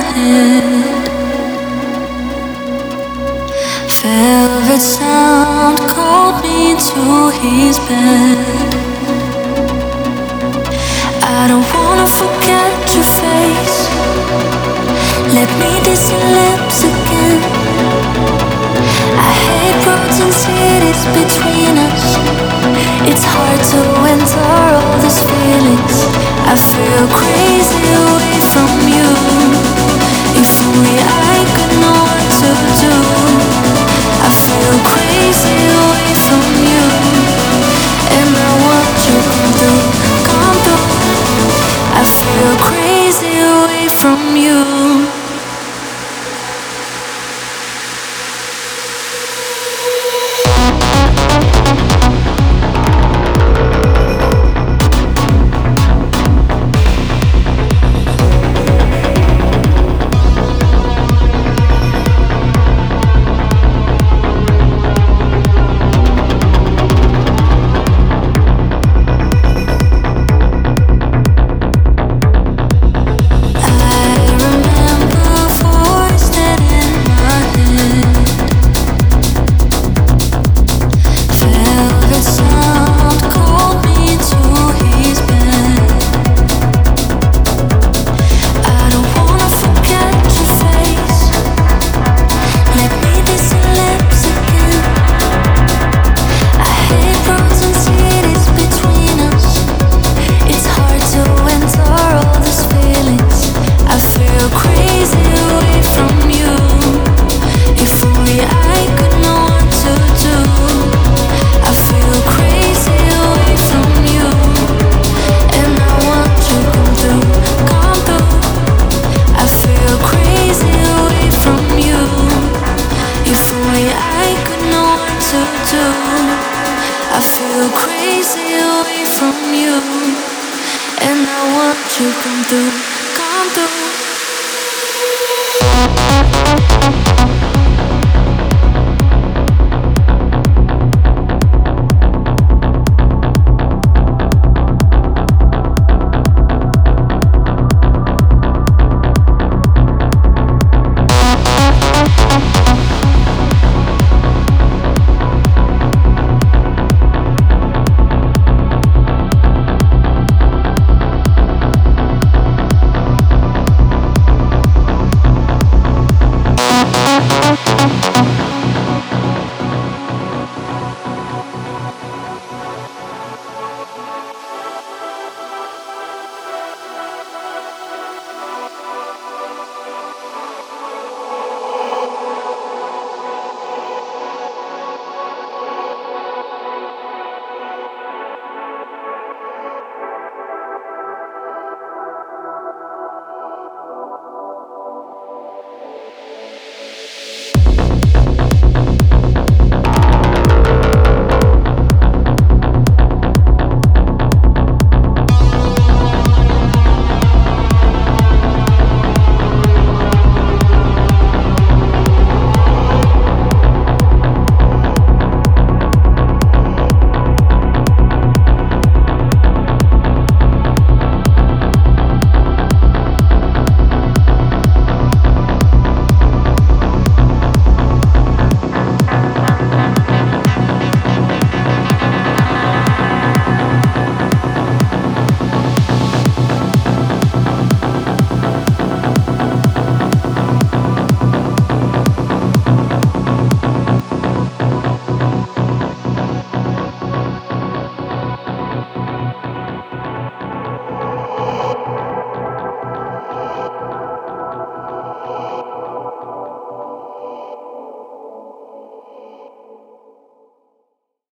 head. Velvet sound called me to his bed. I don't wanna forget your face. Let me kiss your lips again. I hate roads and cities between us. It's hard to enter all these feelings. I feel crazy away from you. If only I could know what to do. I feel crazy away from you. And I want you to come through, come through. I feel crazy away from you. I feel crazy away from you. And I want you to come through, come through.